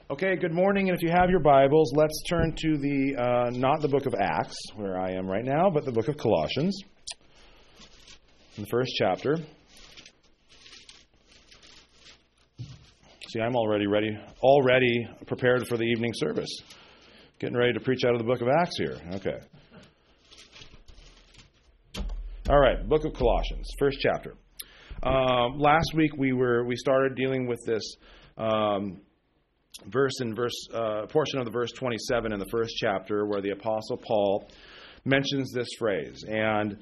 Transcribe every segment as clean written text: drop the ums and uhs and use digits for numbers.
Okay, good morning, and if you have your Bibles, let's turn to not the book of Acts, where I am right now, but the book of Colossians, in the first chapter. See, I'm already prepared for the evening service. Getting ready to preach out of the book of Acts here. Okay. All right, book of Colossians, first chapter. Last week we started dealing with this portion of the verse 27 in the first chapter, where the Apostle Paul mentions this phrase. And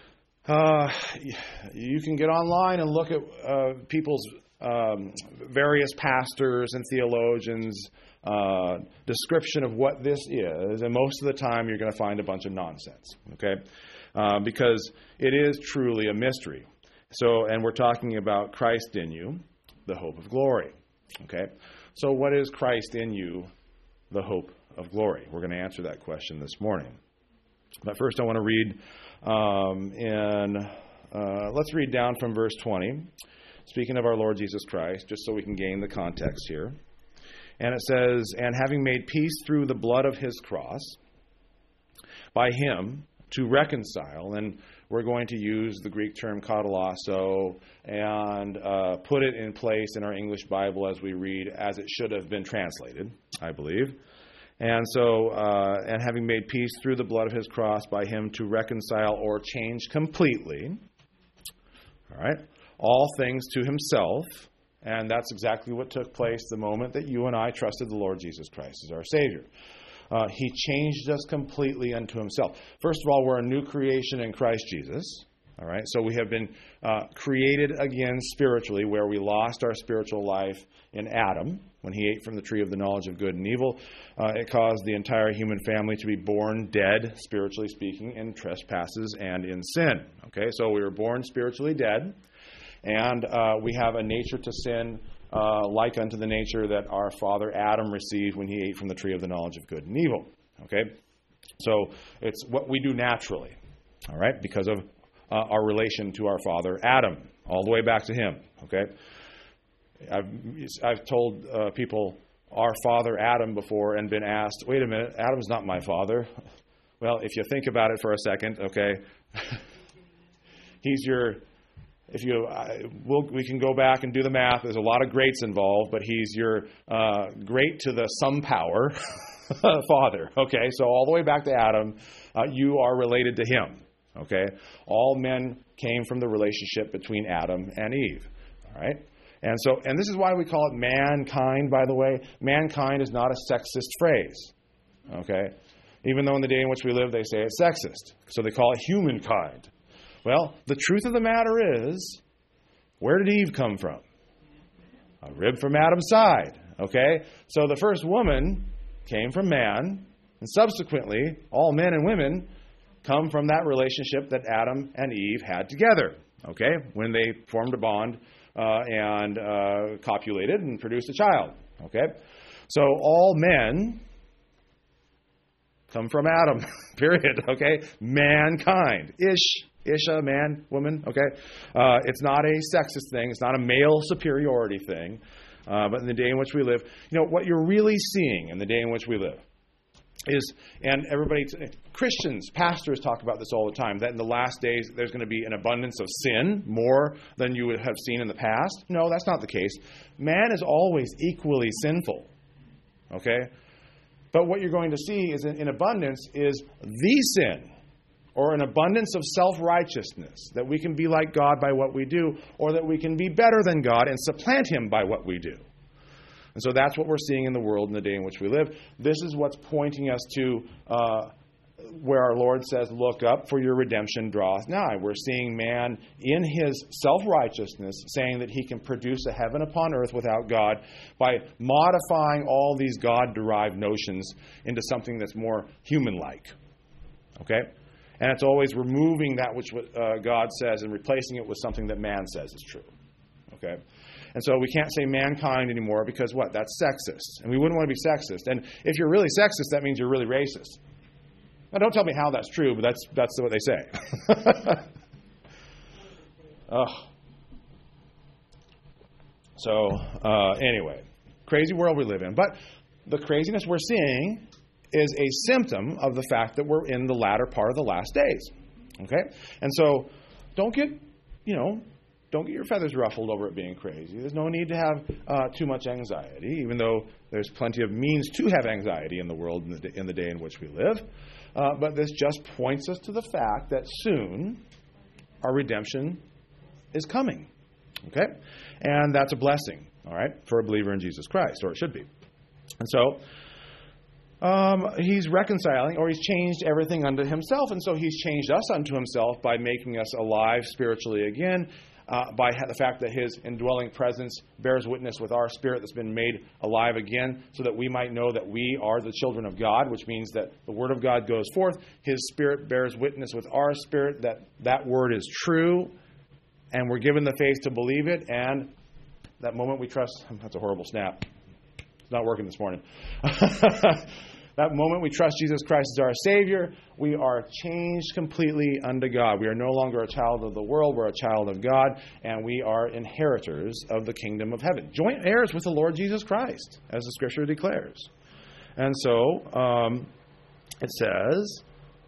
you can get online and look at people's various pastors and theologians' description of what this is, and most of the time you're going to find a bunch of nonsense, okay? Because it is truly a mystery. And we're talking about Christ in you, the hope of glory, okay? So what is Christ in you, the hope of glory? We're going to answer that question this morning. But first I want to read, let's read down from verse 20, speaking of our Lord Jesus Christ, just so we can gain the context here. And it says, "And having made peace through the blood of his cross, by him to reconcile," and we're going to use the Greek term katalasso and put it in place in our English Bible as we read, as it should have been translated, I believe. And so, and having made peace through the blood of his cross, by him to reconcile or change completely, all right, all things to himself. And that's exactly what took place the moment that you and I trusted the Lord Jesus Christ as our Savior. He changed us completely unto himself. First of all, we're a new creation in Christ Jesus. All right, so we have been created again spiritually, where we lost our spiritual life in Adam when he ate from the tree of the knowledge of good and evil. It caused the entire human family to be born dead, spiritually speaking, in trespasses and in sin. Okay, so we were born spiritually dead, and we have a nature to sin like unto the nature that our father Adam received when he ate from the tree of the knowledge of good and evil. Okay? So it's what we do naturally, all right, because of our relation to our father Adam, all the way back to him. Okay? I've told people our father Adam before and been asked, wait a minute, Adam's not my father. Well, if you think about it for a second, okay, he's your... we can go back and do the math. There's a lot of greats involved, but he's your great to the some power father. Okay, so all the way back to Adam, you are related to him. Okay, all men came from the relationship between Adam and Eve. All right, and this is why we call it mankind. By the way, mankind is not a sexist phrase. Okay, even though in the day in which we live they say it's sexist, so they call it humankind. Well, the truth of the matter is, where did Eve come from? A rib from Adam's side, okay? So the first woman came from man, and subsequently, all men and women come from that relationship that Adam and Eve had together, okay? When they formed a bond and copulated and produced a child, okay? So all men come from Adam, period, okay? Mankind, Isha, man, woman, okay? It's not a sexist thing. It's not a male superiority thing. But in the day in which we live, what you're really seeing in the day in which we live is, and Christians, pastors talk about this all the time, that in the last days there's going to be an abundance of sin, more than you would have seen in the past. No, that's not the case. Man is always equally sinful, okay? But what you're going to see is in abundance is the sin, or an abundance of self-righteousness, that we can be like God by what we do, or that we can be better than God and supplant him by what we do. And so that's what we're seeing in the world in the day in which we live. This is what's pointing us to where our Lord says, look up, for your redemption draweth nigh. We're seeing man in his self-righteousness saying that he can produce a heaven upon earth without God by modifying all these God-derived notions into something that's more human-like. Okay? And it's always removing that which God says and replacing it with something that man says is true. Okay? And so we can't say mankind anymore because what? That's sexist. And we wouldn't want to be sexist. And if you're really sexist, that means you're really racist. Now, don't tell me how that's true, but that's what they say. So, anyway, crazy world we live in. But the craziness we're seeing is a symptom of the fact that we're in the latter part of the last days. Okay? And so don't get your feathers ruffled over it being crazy. There's no need to have too much anxiety, even though there's plenty of means to have anxiety in the world in the day in which we live. But this just points us to the fact that soon our redemption is coming. Okay? And that's a blessing, all right, for a believer in Jesus Christ, or it should be. And so he's reconciling, or he's changed everything unto himself. And so he's changed us unto himself by making us alive spiritually again, by the fact that his indwelling presence bears witness with our spirit that's been made alive again, so that we might know that we are the children of God, which means that the Word of God goes forth. His Spirit bears witness with our spirit that that Word is true, and we're given the faith to believe it. And that moment we trust, that's a horrible snap. It's not working this morning. That moment we trust Jesus Christ as our Savior, we are changed completely unto God. We are no longer a child of the world, we're a child of God, and we are inheritors of the kingdom of heaven. Joint heirs with the Lord Jesus Christ, as the Scripture declares. And so, it says,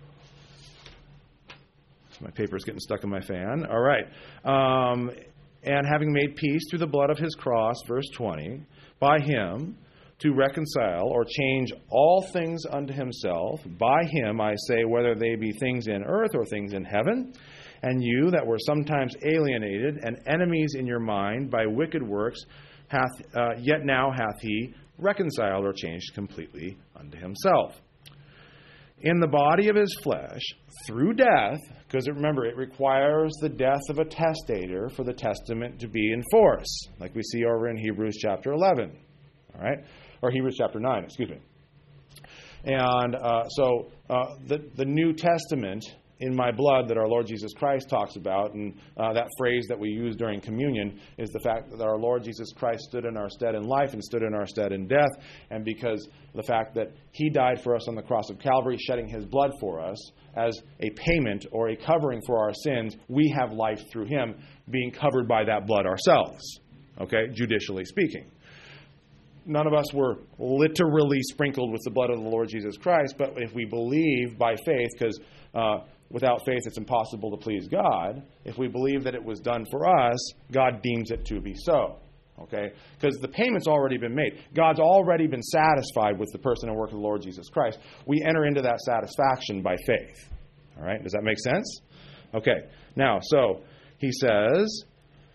my paper's getting stuck in my fan. All right. And having made peace through the blood of his cross, verse 20, by him, to reconcile or change all things unto himself. By him, I say, whether they be things in earth or things in heaven. And you that were sometimes alienated and enemies in your mind by wicked works, yet now hath he reconciled or changed completely unto himself. In the body of his flesh, through death, because remember, it requires the death of a testator for the testament to be in force, like we see over in Hebrews chapter 11. All right? Or Hebrews chapter 9, excuse me. And so the New Testament in my blood that our Lord Jesus Christ talks about, and that phrase that we use during communion, is the fact that our Lord Jesus Christ stood in our stead in life and stood in our stead in death. And because the fact that he died for us on the cross of Calvary, shedding his blood for us as a payment or a covering for our sins, we have life through him, being covered by that blood ourselves, okay, judicially speaking. None of us were literally sprinkled with the blood of the Lord Jesus Christ, but if we believe by faith, because without faith it's impossible to please God, if we believe that it was done for us, God deems it to be so. Okay? Because the payment's already been made. God's already been satisfied with the person and work of the Lord Jesus Christ. We enter into that satisfaction by faith. All right? Does that make sense? Okay. Now, so he says,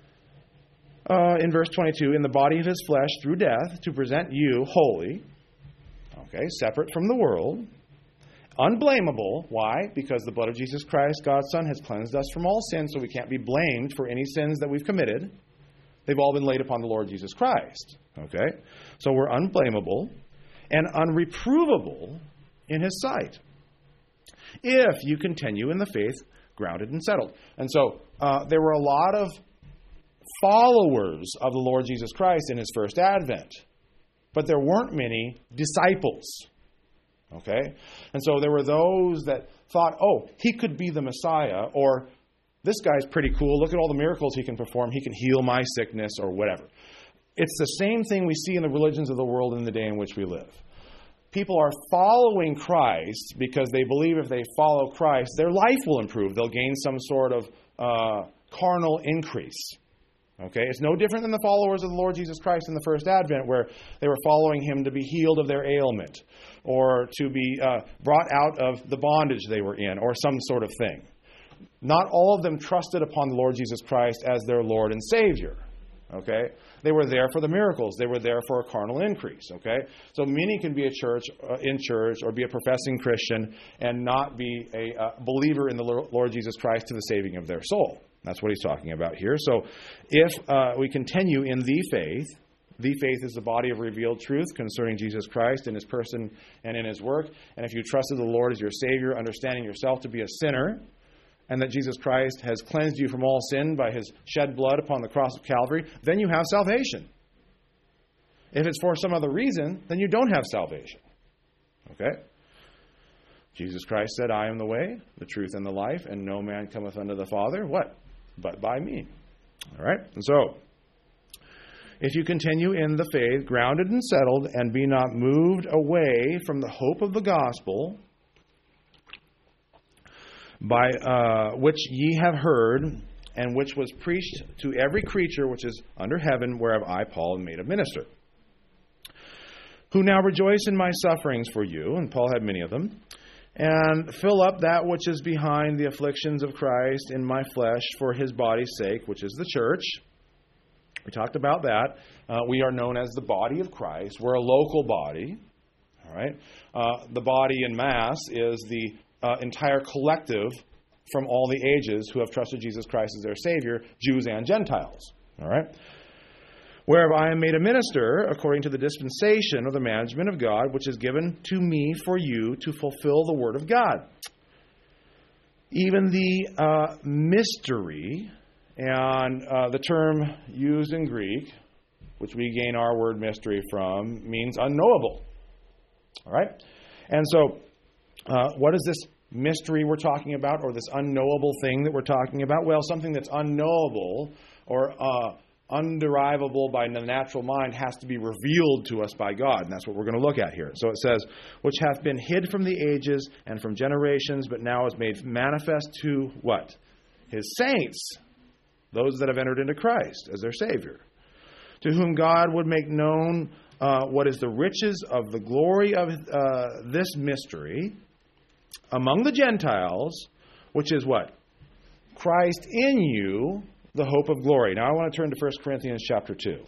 in verse 22, in the body of his flesh through death, to present you holy, okay, separate from the world, unblameable. Why? Because the blood of Jesus Christ, God's Son, has cleansed us from all sin, so we can't be blamed for any sins that we've committed. They've all been laid upon the Lord Jesus Christ. Okay? So we're unblameable and unreprovable in his sight, if you continue in the faith, grounded and settled. And so there were a lot of followers of the Lord Jesus Christ in his first advent, but there weren't many disciples. Okay? And so there were those that thought, oh, he could be the Messiah, or this guy's pretty cool. Look at all the miracles he can perform. He can heal my sickness, or whatever. It's the same thing we see in the religions of the world in the day in which we live. People are following Christ because they believe if they follow Christ, their life will improve. They'll gain some sort of carnal increase. Okay, it's no different than the followers of the Lord Jesus Christ in the first advent, where they were following him to be healed of their ailment, or to be brought out of the bondage they were in, or some sort of thing. Not all of them trusted upon the Lord Jesus Christ as their Lord and Savior. Okay, they were there for the miracles. They were there for a carnal increase. Okay, so many can be in church, or be a professing Christian and not be a believer in the Lord Jesus Christ to the saving of their soul. That's what he's talking about here. So if we continue in the faith is the body of revealed truth concerning Jesus Christ in his person and in his work. And if you trusted the Lord as your Savior, understanding yourself to be a sinner, and that Jesus Christ has cleansed you from all sin by his shed blood upon the cross of Calvary, then you have salvation. If it's for some other reason, then you don't have salvation. Okay? Jesus Christ said, I am the way, the truth, and the life, and no man cometh unto the Father. What? But by me. All right? And so, if you continue in the faith, grounded and settled, and be not moved away from the hope of the gospel, by which ye have heard, and which was preached to every creature which is under heaven, whereof I, Paul, am made a minister. Who now rejoice in my sufferings for you, and Paul had many of them, and fill up that which is behind the afflictions of Christ in my flesh for his body's sake, which is the church. We talked about that. We are known as the body of Christ. We're a local body. All right. The body in mass is the entire collective from all the ages who have trusted Jesus Christ as their Savior, Jews and Gentiles. All right. Whereof I am made a minister according to the dispensation of the management of God, which is given to me for you to fulfill the word of God. Even the mystery, and the term used in Greek, which we gain our word mystery from, means unknowable. All right? And so, what is this mystery we're talking about, or this unknowable thing that we're talking about? Well, something that's unknowable or underivable by the natural mind has to be revealed to us by God. And that's what we're going to look at here. So it says, which hath been hid from the ages and from generations, but now is made manifest to what? His saints, those that have entered into Christ as their Savior, to whom God would make known what is the riches of the glory of this mystery among the Gentiles, which is what? Christ in you, the hope of glory. Now I want to turn to 1 Corinthians chapter 2.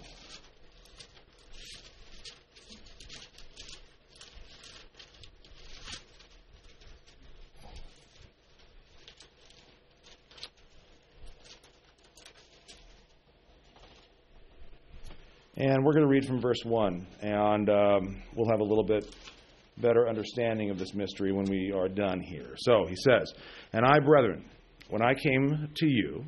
And we're going to read from verse 1, and we'll have a little bit better understanding of this mystery when we are done here. So he says, and I, brethren, when I came to you,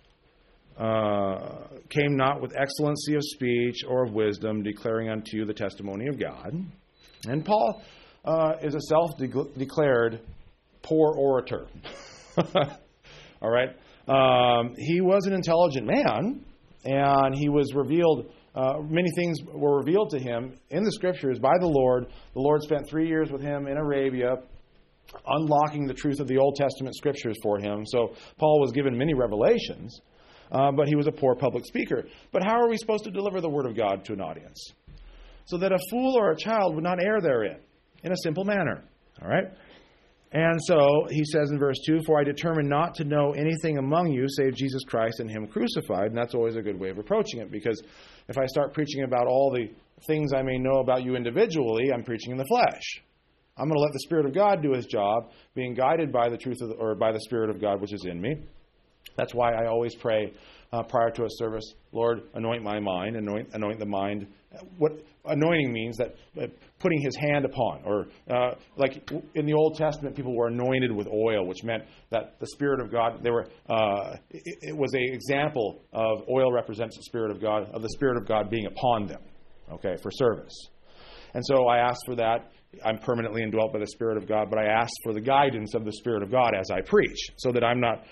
came not with excellency of speech or of wisdom, declaring unto you the testimony of God. And Paul is a self-declared poor orator. All right? He was an intelligent man, and he was revealed, many things were revealed to him in the Scriptures by the Lord. The Lord spent 3 years with him in Arabia, unlocking the truth of the Old Testament Scriptures for him. So Paul was given many revelations. But he was a poor public speaker. But how are we supposed to deliver the Word of God to an audience? So that a fool or a child would not err therein, in a simple manner. All right? And so he says in verse 2, for I determined not to know anything among you save Jesus Christ and Him crucified. And that's always a good way of approaching it, because if I start preaching about all the things I may know about you individually, I'm preaching in the flesh. I'm going to let the Spirit of God do His job, being guided by the truth or by the Spirit of God which is in me. That's why I always pray prior to a service, Lord, anoint my mind, anoint the mind. What anointing means, that putting His hand upon, or like in the Old Testament, people were anointed with oil, which meant that the Spirit of God, it was an example of oil represents the Spirit of God being upon them, okay, for service. And so I ask for that. I'm permanently indwelt by the Spirit of God, but I ask for the guidance of the Spirit of God as I preach, so that I'm not.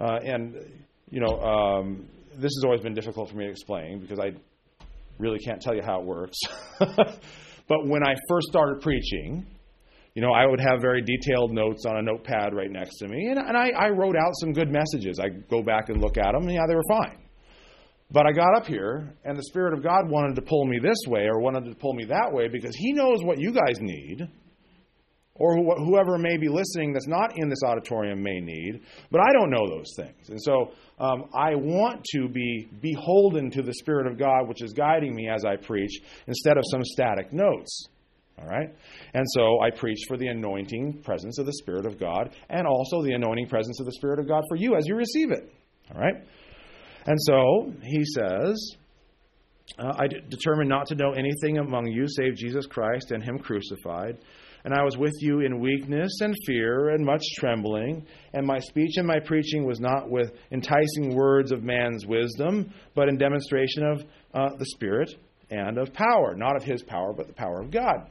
This has always been difficult for me to explain, because I really can't tell you how it works. But when I first started preaching, I would have very detailed notes on a notepad right next to me, and I wrote out some good messages. I go back and look at them, and they were fine. But I got up here, and the Spirit of God wanted to pull me this way or wanted to pull me that way, because He knows what you guys need, or whoever may be listening that's not in this auditorium may need, but I don't know those things. And so I want to be beholden to the Spirit of God, which is guiding me as I preach, instead of some static notes. All right? And so I preach for the anointing presence of the Spirit of God, and also the anointing presence of the Spirit of God for you as you receive it. All right? And so he says, I determined not to know anything among you save Jesus Christ and Him crucified. And I was with you in weakness and fear and much trembling. And my speech and my preaching was not with enticing words of man's wisdom, but in demonstration of the Spirit and of power. Not of His power, but the power of God.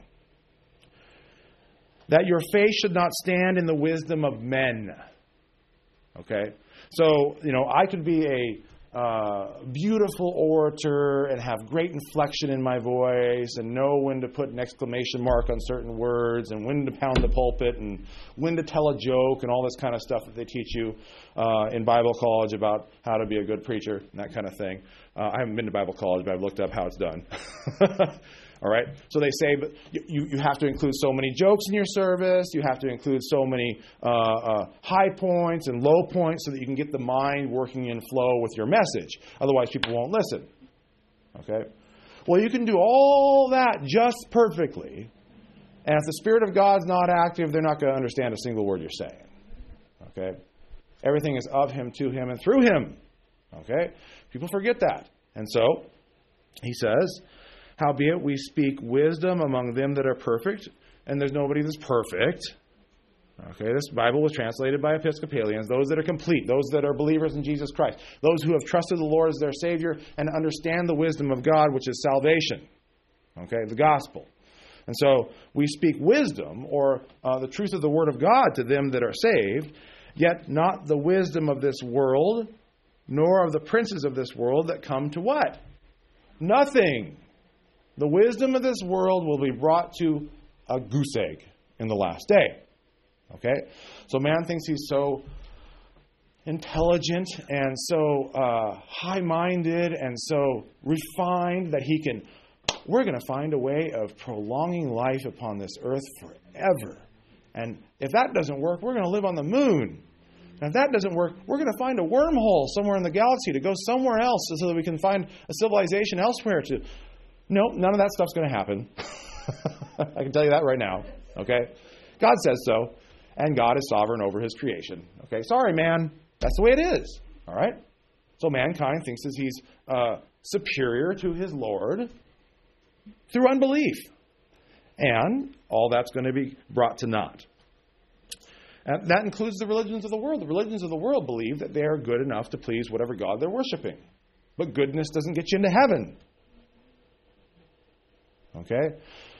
That your faith should not stand in the wisdom of men. Okay? So, I could be beautiful orator and have great inflection in my voice and know when to put an exclamation mark on certain words and when to pound the pulpit and when to tell a joke and all this kind of stuff that they teach you in Bible college about how to be a good preacher and that kind of thing. I haven't been to Bible college, but I've looked up how it's done. All right? So they say but you have to include so many jokes in your service. You have to include so many high points and low points so that you can get the mind working in flow with your message. Otherwise, people won't listen. Okay? Well, you can do all that just perfectly. And if the Spirit of God's not active, they're not going to understand a single word you're saying. Okay? Everything is of Him, to Him, and through Him. Okay? People forget that. And so, he says, howbeit we speak wisdom among them that are perfect, and there's nobody that's perfect. Okay, this Bible was translated by Episcopalians, those that are complete, those that are believers in Jesus Christ, those who have trusted the Lord as their Savior and understand the wisdom of God, which is salvation. Okay, the gospel. And so we speak wisdom, or the truth of the Word of God to them that are saved, yet not the wisdom of this world, nor of the princes of this world that come to what? Nothing. The wisdom of this world will be brought to a goose egg in the last day. Okay? So man thinks he's so intelligent and so high-minded and so refined that we're going to find a way of prolonging life upon this earth forever. And if that doesn't work, we're going to live on the moon. And if that doesn't work, we're going to find a wormhole somewhere in the galaxy to go somewhere else so that we can find a civilization elsewhere to... Nope, none of that stuff's going to happen. I can tell you that right now. Okay? God says so, and God is sovereign over His creation. Okay? Sorry, man. That's the way it is. All right? So mankind thinks that he's superior to his Lord through unbelief. And all that's going to be brought to naught. And that includes the religions of the world. The religions of the world believe that they are good enough to please whatever God they're worshiping. But goodness doesn't get you into heaven. Okay?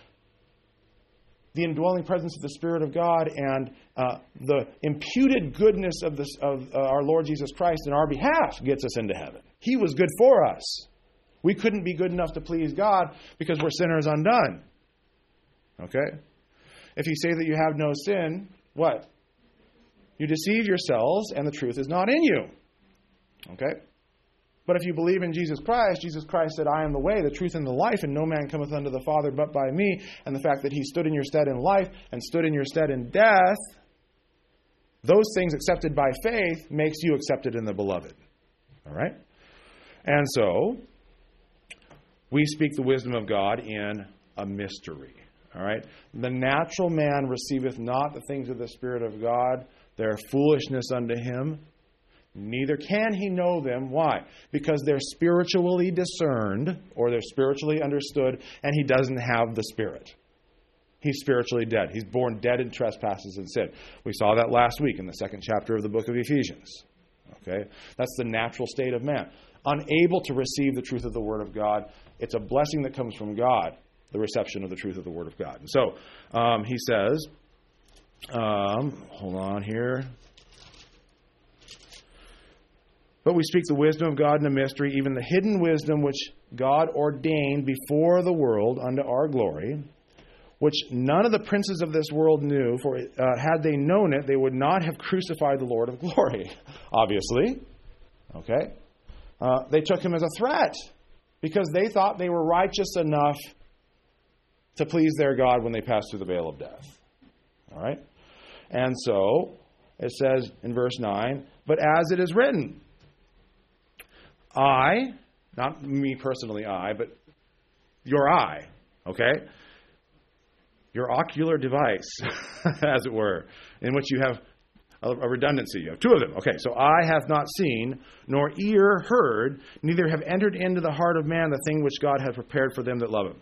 The indwelling presence of the Spirit of God and the imputed goodness of our Lord Jesus Christ in our behalf gets us into heaven. He was good for us. We couldn't be good enough to please God because we're sinners undone. Okay? If you say that you have no sin, what? You deceive yourselves and the truth is not in you. Okay? But if you believe in Jesus Christ said, I am the way, the truth, and the life, and no man cometh unto the Father but by me. And the fact that He stood in your stead in life and stood in your stead in death, those things accepted by faith makes you accepted in the beloved. All right? And so, we speak the wisdom of God in a mystery. All right? The natural man receiveth not the things of the Spirit of God. They are foolishness unto him. Neither can he know them. Why? Because they're spiritually discerned, or they're spiritually understood, and he doesn't have the Spirit. He's spiritually dead. He's born dead in trespasses and sin. We saw that last week in the 2nd chapter of the book of Ephesians. Okay? That's the natural state of man. Unable to receive the truth of the Word of God. It's a blessing that comes from God, the reception of the truth of the Word of God. And so, he says, hold on here. But we speak the wisdom of God in a mystery, even the hidden wisdom which God ordained before the world unto our glory, which none of the princes of this world knew, for had they known it, they would not have crucified the Lord of glory, obviously. Okay? They took Him as a threat because they thought they were righteous enough to please their God when they passed through the veil of death. All right? And so, it says in verse 9, but as it is written, I, not me personally, but your eye, okay? Your ocular device, as it were, in which you have a redundancy. You have two of them. Okay, so eye hath not seen, nor ear heard, neither have entered into the heart of man the thing which God hath prepared for them that love Him.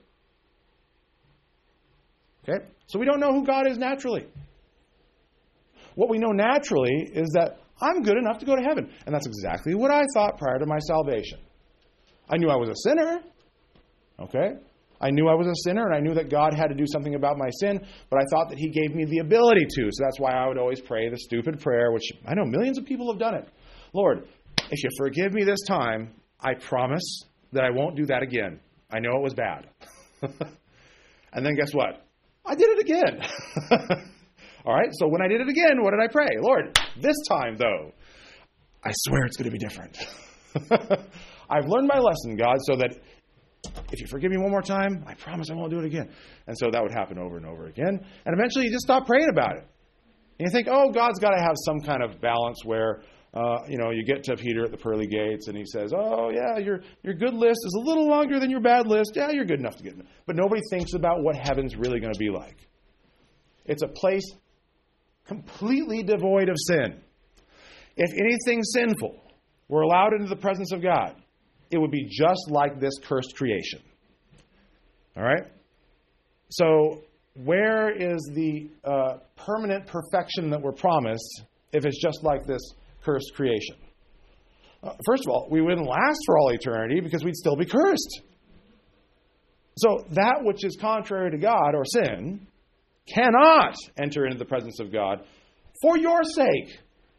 Okay? So we don't know who God is naturally. What we know naturally is that I'm good enough to go to heaven. And that's exactly what I thought prior to my salvation. I knew I was a sinner. Okay? I knew I was a sinner, and I knew that God had to do something about my sin, but I thought that He gave me the ability to. So that's why I would always pray the stupid prayer, which I know millions of people have done it. Lord, if you forgive me this time, I promise that I won't do that again. I know it was bad. And then guess what? I did it again. All right, so when I did it again, what did I pray? Lord, this time, though, I swear it's going to be different. I've learned my lesson, God, so that if you forgive me one more time, I promise I won't do it again. And so that would happen over and over again. And eventually you just stop praying about it. And you think, oh, God's got to have some kind of balance where, you get to Peter at the pearly gates and he says, oh, yeah, your good list is a little longer than your bad list. Yeah, you're good enough to get in. But nobody thinks about what heaven's really going to be like. It's a place completely devoid of sin. If anything sinful were allowed into the presence of God, it would be just like this cursed creation. All right? So where is the permanent perfection that we're promised if it's just like this cursed creation? First of all, we wouldn't last for all eternity because we'd still be cursed. So that which is contrary to God or sin cannot enter into the presence of God for your sake.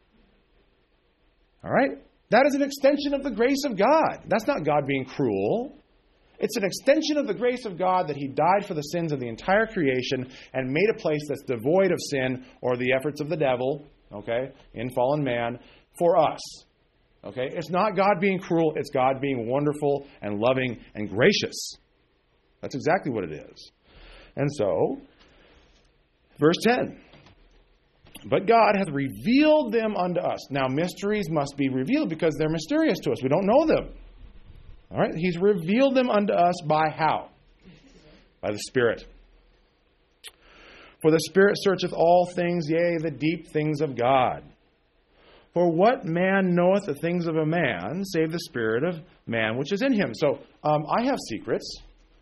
All right? That is an extension of the grace of God. That's not God being cruel. It's an extension of the grace of God that He died for the sins of the entire creation and made a place that's devoid of sin or the efforts of the devil, okay, in fallen man, for us. Okay? It's not God being cruel. It's God being wonderful and loving and gracious. That's exactly what it is. And so, verse 10. But God hath revealed them unto us. Now, mysteries must be revealed because they're mysterious to us. We don't know them. All right? He's revealed them unto us by how? By the Spirit. For the Spirit searcheth all things, yea, the deep things of God. For what man knoweth the things of a man, save the spirit of man which is in him? So, I have secrets.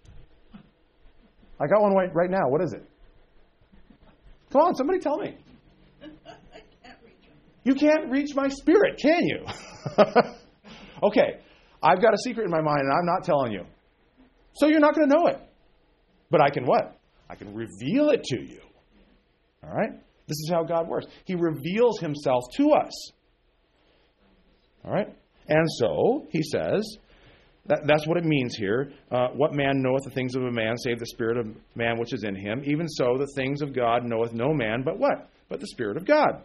I got one right now. What is it? Come on, somebody tell me. You can't reach my spirit, can you? Okay, I've got a secret in my mind and I'm not telling you. So you're not going to know it. But I can what? I can reveal it to you. All right? This is how God works. He reveals Himself to us. All right? And so, He says, that's what it means here. What man knoweth the things of a man, save the spirit of man which is in him? Even so, the things of God knoweth no man, but what? But the Spirit of God.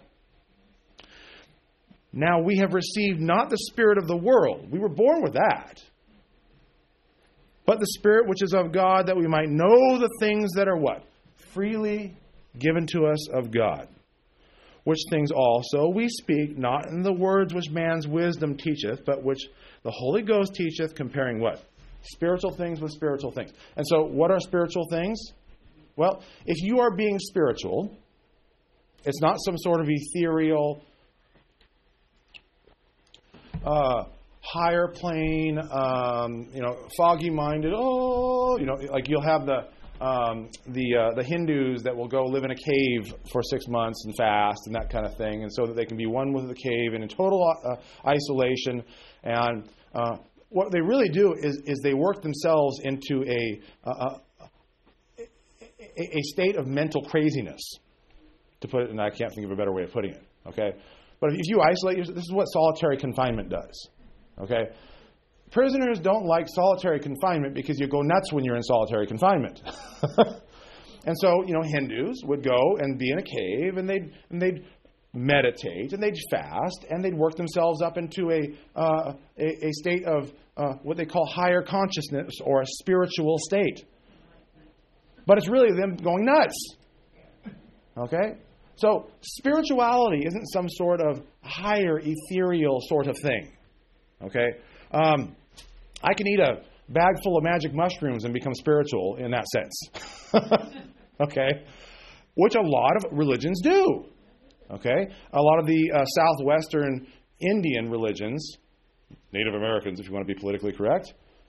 Now we have received not the spirit of the world. We were born with that. But the Spirit which is of God, that we might know the things that are what? Freely given to us of God. Which things also we speak, not in the words which man's wisdom teacheth, but which the Holy Ghost teacheth, comparing what? Spiritual things with spiritual things. And so what are spiritual things? Well, if you are being spiritual, it's not some sort of ethereal, higher plane, foggy-minded. Like you'll have the Hindus that will go live in a cave for 6 months and fast and that kind of thing, and so that they can be one with the cave and in total isolation. And what they really do is they work themselves into a state of mental craziness, to put it, and I can't think of a better way of putting it. Okay. But if you isolate yourself, this is what solitary confinement does. Okay? Prisoners don't like solitary confinement because you go nuts when you're in solitary confinement. And so, Hindus would go and be in a cave and they'd meditate and they'd fast and they'd work themselves up into a state of what they call higher consciousness or a spiritual state. But it's really them going nuts. Okay? So spirituality isn't some sort of higher ethereal sort of thing. Okay? I can eat a bag full of magic mushrooms and become spiritual in that sense. Okay? Which a lot of religions do. Okay? A lot of the southwestern Indian religions, Native Americans if you want to be politically correct,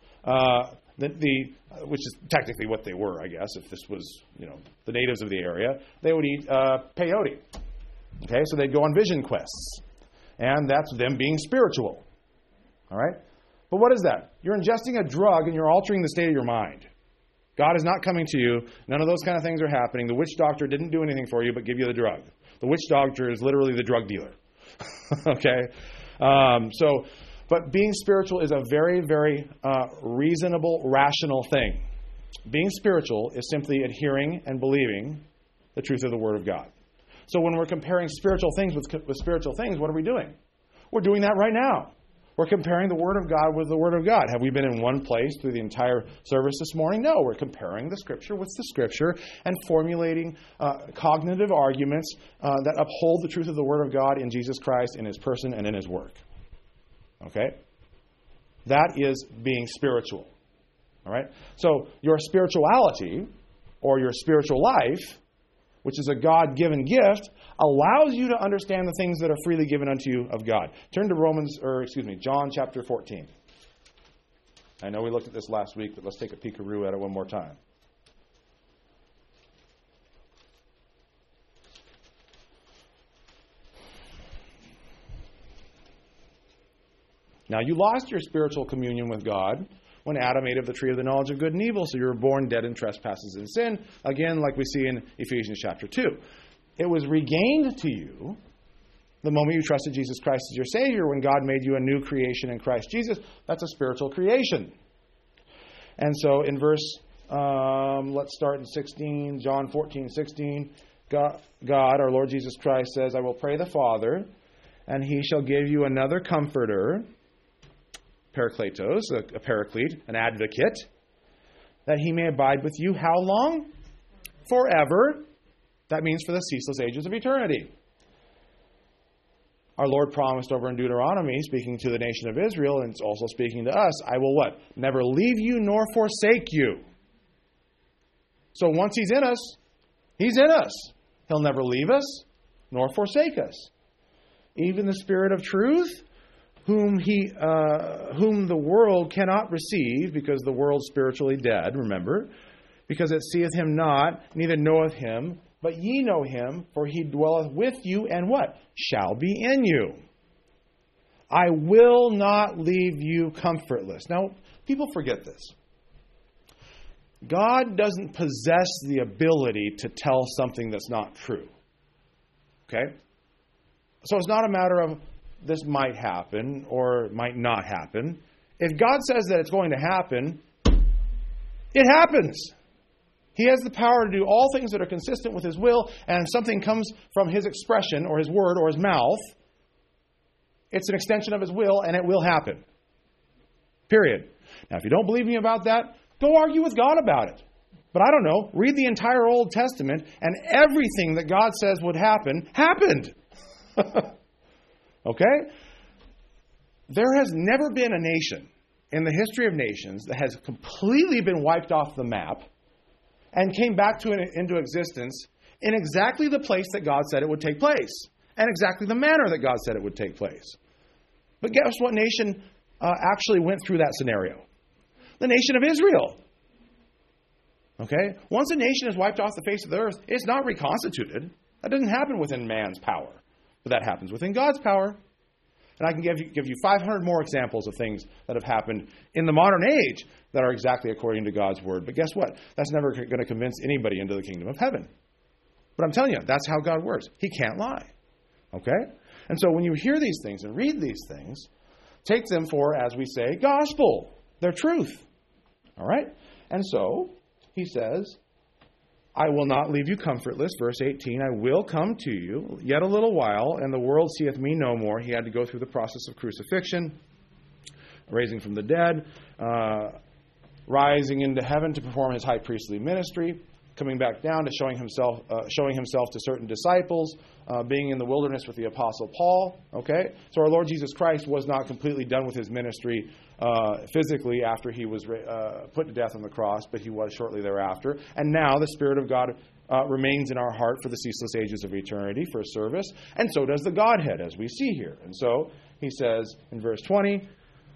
which is technically what they were, I guess, if this was, the natives of the area, they would eat peyote. Okay, so they'd go on vision quests. And that's them being spiritual. All right? But what is that? You're ingesting a drug and you're altering the state of your mind. God is not coming to you. None of those kind of things are happening. The witch doctor didn't do anything for you but give you the drug. The witch doctor is literally the drug dealer. Okay? So But being spiritual is a very, very reasonable, rational thing. Being spiritual is simply adhering and believing the truth of the Word of God. So when we're comparing spiritual things with spiritual things, what are we doing? We're doing that right now. We're comparing the Word of God with the Word of God. Have we been in one place through the entire service this morning? No, we're comparing the Scripture with the Scripture and formulating cognitive arguments that uphold the truth of the Word of God in Jesus Christ, in His person, and in His work. Okay? That is being spiritual. All right? So your spirituality, or your spiritual life, which is a God-given gift, allows you to understand the things that are freely given unto you of God. Turn to John chapter 14. I know we looked at this last week, but let's take a peekaroo at it one more time. Now, you lost your spiritual communion with God when Adam ate of the tree of the knowledge of good and evil, so you were born dead in trespasses and sin, again, like we see in Ephesians chapter 2. It was regained to you the moment you trusted Jesus Christ as your Savior, when God made you a new creation in Christ Jesus. That's a spiritual creation. And so in verse, let's start in 16, John 14:16, God, our Lord Jesus Christ says, I will pray the Father, and He shall give you another Comforter, Parakletos, a paraclete, an advocate, that He may abide with you how long? Forever. That means for the ceaseless ages of eternity. Our Lord promised over in Deuteronomy, speaking to the nation of Israel, and it's also speaking to us, I will what? Never leave you nor forsake you. So once He's in us, He's in us. He'll never leave us nor forsake us. Even the Spirit of truth, whom the world cannot receive, because the world's spiritually dead, remember, because it seeth Him not, neither knoweth Him, but ye know Him, for He dwelleth with you, and what? Shall be in you. I will not leave you comfortless. Now, people forget this. God doesn't possess the ability to tell something that's not true. Okay? So it's not a matter of this might happen or might not happen. If God says that it's going to happen, it happens. He has the power to do all things that are consistent with His will, and if something comes from His expression or His word or His mouth, it's an extension of His will, and it will happen. Period. Now, if you don't believe me about that, go argue with God about it. But I don't know. Read the entire Old Testament, and everything that God says would happen, happened. Okay? There has never been a nation in the history of nations that has completely been wiped off the map and came back into existence in exactly the place that God said it would take place, and exactly the manner that God said it would take place. But guess what nation actually went through that scenario? The nation of Israel. Okay? Once a nation is wiped off the face of the earth, it's not reconstituted. That doesn't happen within man's power. But that happens within God's power. And I can give you 500 more examples of things that have happened in the modern age that are exactly according to God's Word. But guess what? That's never going to convince anybody into the kingdom of heaven. But I'm telling you, that's how God works. He can't lie. Okay? And so when you hear these things and read these things, take them for, as we say, gospel. They're truth. All right? And so He says, I will not leave you comfortless. Verse 18, I will come to you yet a little while, and the world seeth me no more. He had to go through the process of crucifixion, raising from the dead, rising into heaven to perform His high priestly ministry, coming back down to showing himself to certain disciples, being in the wilderness with the Apostle Paul. Okay? So our Lord Jesus Christ was not completely done with His ministry physically after He was put to death on the cross, but He was shortly thereafter. And now the Spirit of God remains in our heart for the ceaseless ages of eternity, for service, and so does the Godhead, as we see here. And so He says in verse 19,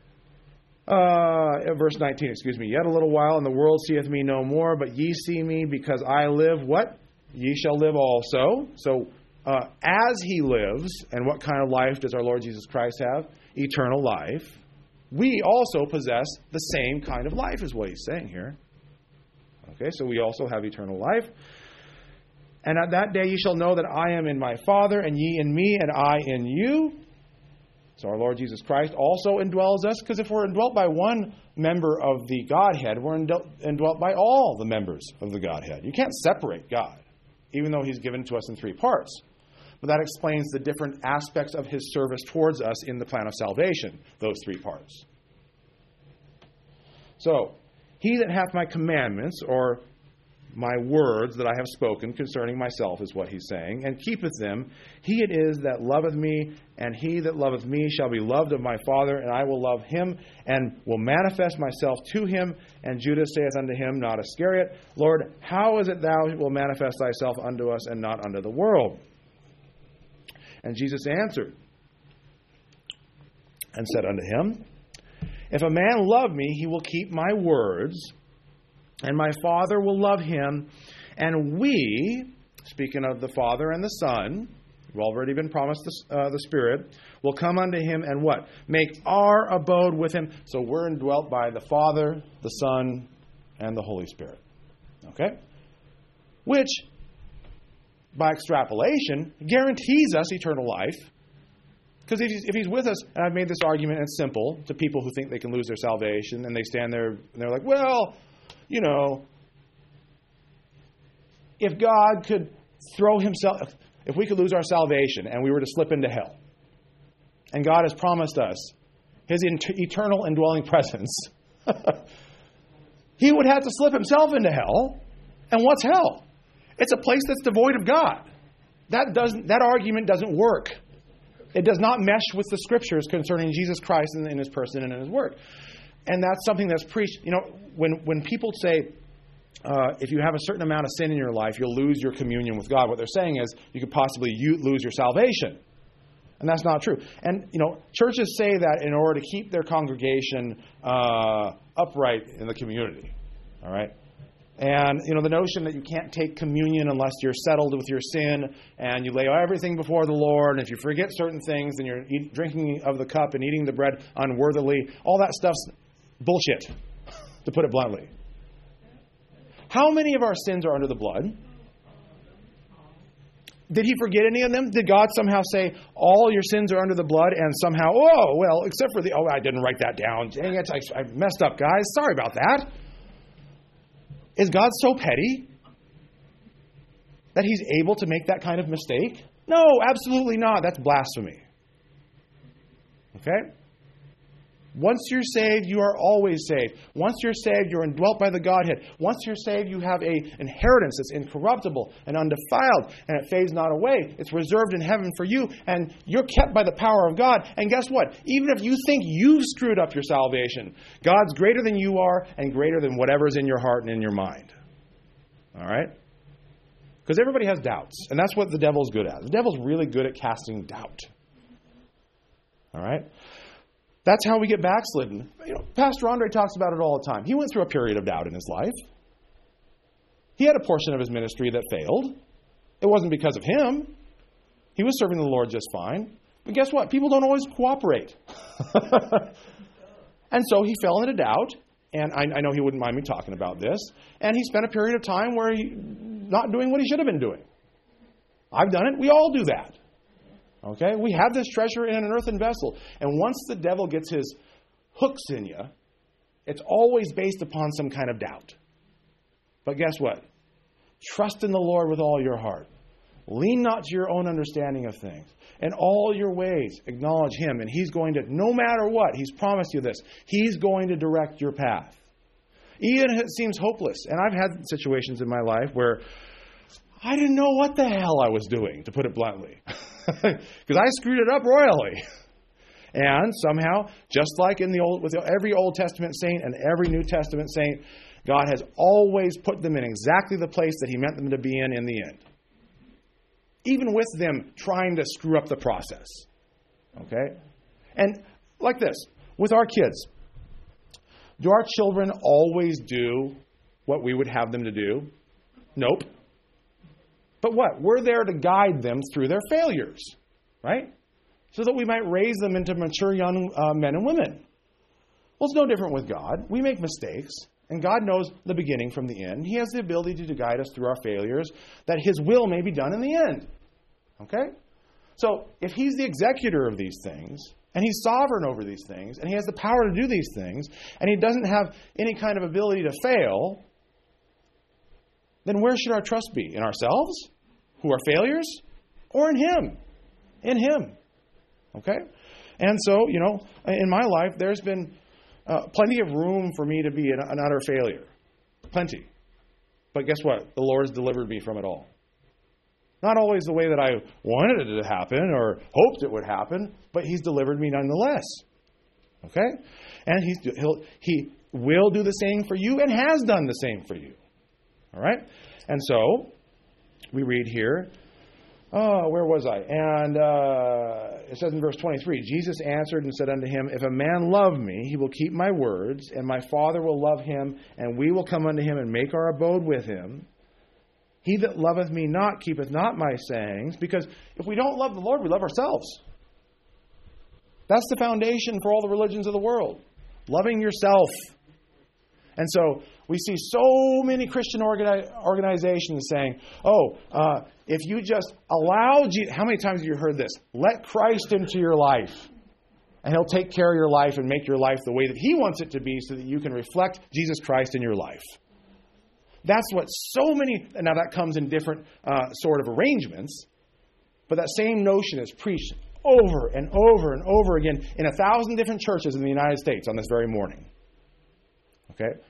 yet a little while, and the world seeth me no more, but ye see me, because I live, what? Ye shall live also. So as He lives, and what kind of life does our Lord Jesus Christ have? Eternal life. We also possess the same kind of life, is what He's saying here. Okay, so we also have eternal life. And at that day ye shall know that I am in my Father, and ye in me, and I in you. So our Lord Jesus Christ also indwells us, because if we're indwelt by one member of the Godhead, we're indwelt by all the members of the Godhead. You can't separate God, even though He's given to us in three parts. But that explains the different aspects of His service towards us in the plan of salvation, those three parts. So, he that hath my commandments, or my words that I have spoken concerning myself, is what he's saying, and keepeth them, he it is that loveth me, and he that loveth me shall be loved of my Father, and I will love him, and will manifest myself to him. And Judas saith unto him, not Iscariot, Lord, how is it thou wilt manifest thyself unto us, and not unto the world? And Jesus answered, and said unto him, if a man love me, he will keep my words, and my Father will love him, and we, speaking of the Father and the Son, we've already been promised the Spirit, will come unto him and what? Make our abode with him. So we're indwelt by the Father, the Son, and the Holy Spirit. Okay? Which, by extrapolation, guarantees us eternal life. Because if he's with us, and I've made this argument, and it's simple, to people who think they can lose their salvation, and they stand there and they're like, well, you know, if God could throw himself, if we could lose our salvation and we were to slip into hell, and God has promised us his eternal indwelling presence, he would have to slip himself into hell. And what's hell? It's a place that's devoid of God. That argument doesn't work. It does not mesh with the Scriptures concerning Jesus Christ and His person and in His work. And that's something that's preached. You know, when people say, if you have a certain amount of sin in your life, you'll lose your communion with God, what they're saying is you could possibly lose your salvation. And that's not true. And, you know, churches say that in order to keep their congregation upright in the community. All right? And, you know, the notion that you can't take communion unless you're settled with your sin and you lay everything before the Lord, and if you forget certain things, then you're drinking of the cup and eating the bread unworthily. All that stuff's bullshit, to put it bluntly. How many of our sins are under the blood? Did he forget any of them? Did God somehow say, all your sins are under the blood, and somehow, oh, well, except for I didn't write that down. Dang it, I messed up, guys. Sorry about that. Is God so petty that he's able to make that kind of mistake? No, absolutely not. That's blasphemy. Okay? Once you're saved, you are always saved. Once you're saved, you're indwelt by the Godhead. Once you're saved, you have an inheritance that's incorruptible and undefiled, and it fades not away. It's reserved in heaven for you, and you're kept by the power of God. And guess what? Even if you think you've screwed up your salvation, God's greater than you are and greater than whatever's in your heart and in your mind. All right? Because everybody has doubts, and that's what the devil's good at. The devil's really good at casting doubt. All right? That's how we get backslidden. You know, Pastor Andre talks about it all the time. He went through a period of doubt in his life. He had a portion of his ministry that failed. It wasn't because of him. He was serving the Lord just fine. But guess what? People don't always cooperate. And so he fell into doubt. And I know he wouldn't mind me talking about this. And he spent a period of time where he not doing what he should have been doing. I've done it. We all do that. Okay? We have this treasure in an earthen vessel. And once the devil gets his hooks in you, it's always based upon some kind of doubt. But guess what? Trust in the Lord with all your heart. Lean not to your own understanding of things. In all your ways, acknowledge Him. And He's going to, no matter what, He's promised you this. He's going to direct your path. Even if it seems hopeless. And I've had situations in my life where I didn't know what the hell I was doing, to put it bluntly. Because I screwed it up royally. And somehow, just like with every Old Testament saint and every New Testament saint, God has always put them in exactly the place that He meant them to be in the end. Even with them trying to screw up the process. Okay? And like this, with our kids, do our children always do what we would have them to do? Nope. But what? We're there to guide them through their failures, right? So that we might raise them into mature young men and women. Well, it's no different with God. We make mistakes, and God knows the beginning from the end. He has the ability to guide us through our failures, that His will may be done in the end. Okay? So, if He's the executor of these things, and He's sovereign over these things, and He has the power to do these things, and He doesn't have any kind of ability to fail, then where should our trust be? In ourselves, who are failures, or in Him? In Him. Okay? And so, in my life, there's been plenty of room for me to be an utter failure. Plenty. But guess what? The Lord has delivered me from it all. Not always the way that I wanted it to happen or hoped it would happen, but He's delivered me nonetheless. Okay? And He will do the same for you and has done the same for you. All right? And so, we read here, where was I? And it says in verse 23, Jesus answered and said unto him, If a man love me, he will keep my words, and my Father will love him, and we will come unto him and make our abode with him. He that loveth me not keepeth not my sayings, because if we don't love the Lord, we love ourselves. That's the foundation for all the religions of the world. Loving yourself. And so we see so many Christian organizations saying, if you just allow Jesus, how many times have you heard this? Let Christ into your life, and He'll take care of your life and make your life the way that He wants it to be so that you can reflect Jesus Christ in your life. That's what so many, now that comes in different sort of arrangements, but that same notion is preached over and over and over again in 1,000 different churches in the United States on this very morning. Okay?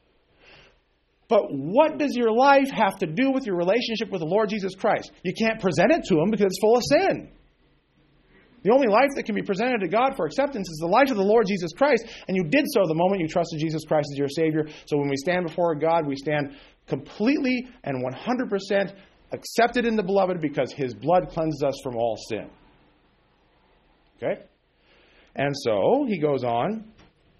But what does your life have to do with your relationship with the Lord Jesus Christ? You can't present it to Him because it's full of sin. The only life that can be presented to God for acceptance is the life of the Lord Jesus Christ, and you did so the moment you trusted Jesus Christ as your Savior. So when we stand before God, we stand completely and 100% accepted in the Beloved because His blood cleanses us from all sin. Okay? And so, he goes on,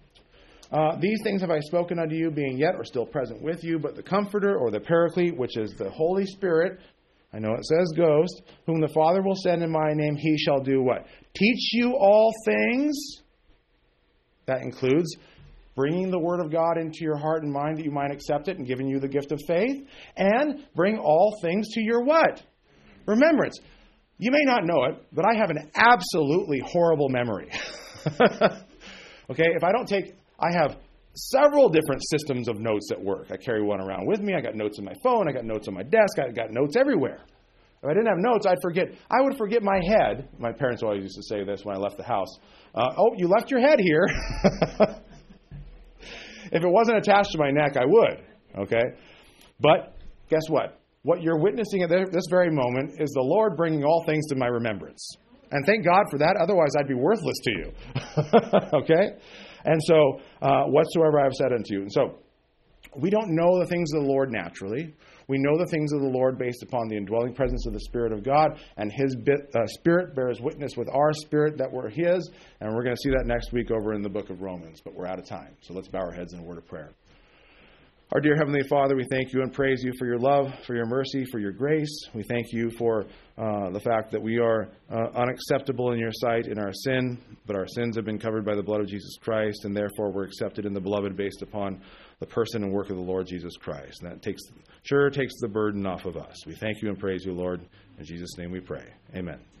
These things have I spoken unto you, being yet or still present with you, but the Comforter, or the Paraclete, which is the Holy Spirit, I know it says ghost, whom the Father will send in my name, He shall do what? Teach you all things. That includes bringing the Word of God into your heart and mind that you might accept it and giving you the gift of faith. And bring all things to your what? Remembrance. You may not know it, but I have an absolutely horrible memory. Okay, I have several different systems of notes at work. I carry one around with me. I got notes on my phone. I got notes on my desk. I got notes everywhere. If I didn't have notes, I'd forget. I would forget my head. My parents always used to say this when I left the house. You left your head here. If it wasn't attached to my neck, I would. Okay? But guess what? What you're witnessing at this very moment is the Lord bringing all things to my remembrance. And thank God for that. Otherwise, I'd be worthless to you. Okay? And so, whatsoever I have said unto you. And so, we don't know the things of the Lord naturally. We know the things of the Lord based upon the indwelling presence of the Spirit of God. And His Spirit bears witness with our spirit that we're His. And we're going to see that next week over in the book of Romans. But we're out of time. So let's bow our heads in a word of prayer. Our dear Heavenly Father, we thank You and praise You for Your love, for Your mercy, for Your grace. We thank You for the fact that we are unacceptable in Your sight in our sin, but our sins have been covered by the blood of Jesus Christ, and therefore we're accepted in the Beloved based upon the person and work of the Lord Jesus Christ. And that takes the burden off of us. We thank You and praise You, Lord. In Jesus' name we pray. Amen.